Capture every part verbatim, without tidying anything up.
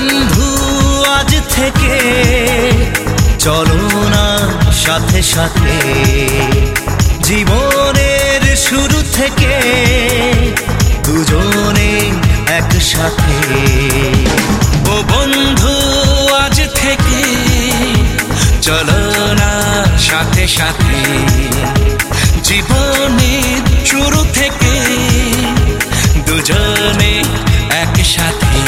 বন্ধু আজ থেকে চলো না সাথে সাথে, জীবনের শুরু থেকে দুজনে একসাথে। ও বন্ধু আজ থেকে চলো না সাথে সাথে, জীবনের শুরু থেকে দুজনে একসাথে।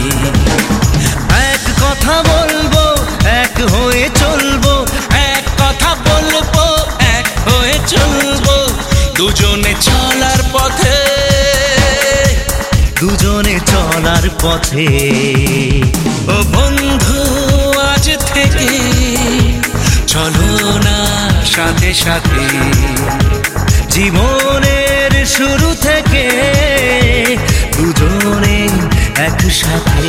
এক কথা বলবো এক হয়ে চলবো, এক কথা বলবো এক হয়ে চলবো, দুজনে চলার পথে, দুজনে চলার পথে। ও বন্ধু আজ থেকে চলো না সাথে সাথে, জীবনের শুরু থেকে দুজনে একসাথে।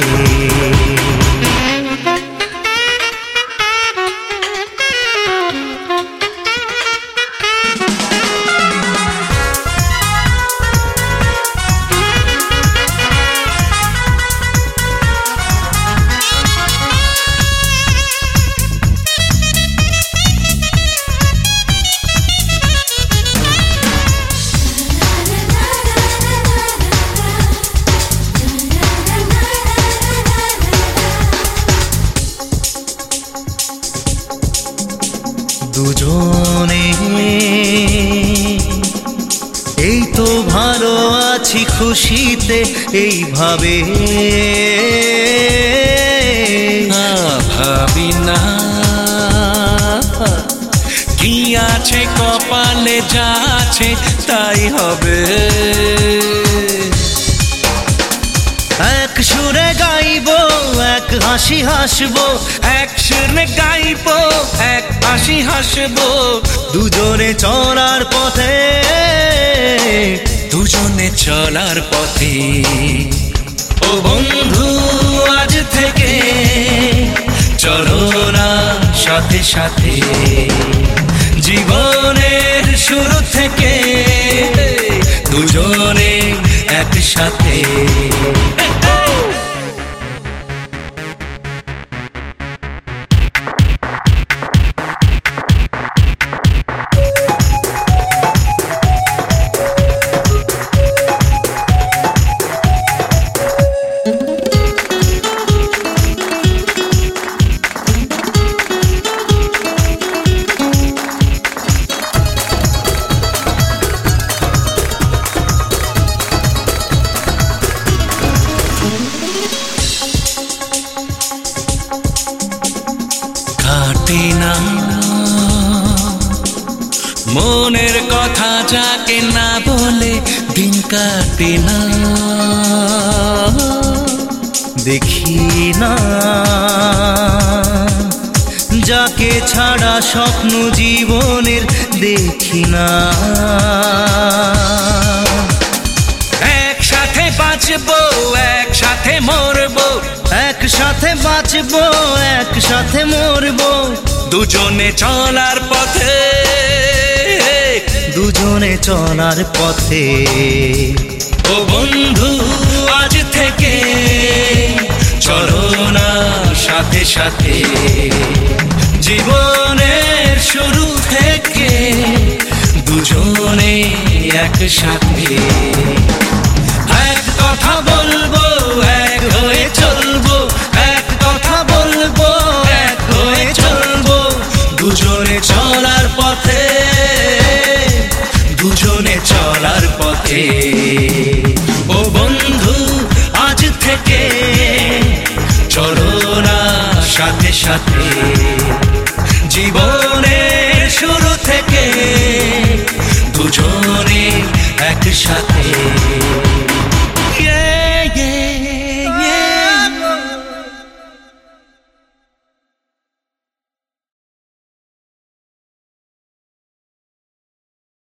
দুজনে এই তো ভালো আছি খুশিতে, এইভাবে ভাবি না কি আছে কপালে, যা আছে তাই হবে। এক সুরে গাইবো এক হাসি হাসবো, এক সুরে গাইবো এক হাসি হাসবো, দুজনে চলার পথে, দুজনে চলার পথে। ও বন্ধু আজ থেকে চলো না সাথে সাথে, জীবনের শুরু থেকে দুজনে একসাথে। কাটে না মনের কথা, যাকে না বলে দিন কাটে না, দেখি না যাকে ছাড়া স্বপ্ন জীবনের দেখি না। একসাথে বাঁচবো একসাথে মরবো, একসাথে বাঁচবো একসাথে মরবো, দুজনে চলার পথে, দুজনে চলার পথে। ও বন্ধু আজ থেকে চলো না সাথে সাথে, জীবনের শুরু থেকে দুজনে একসাথে। এক কথা বলবো এক হয়ে চলবো, এক কথা বলবো এক হয়ে চলবো, দুজনে চলার পথে, দুজনে চলার পথে। ও বন্ধু আজ থেকে চলো না সাথে সাথে, জীবনের শুরু থেকে দুজনে একসাথে।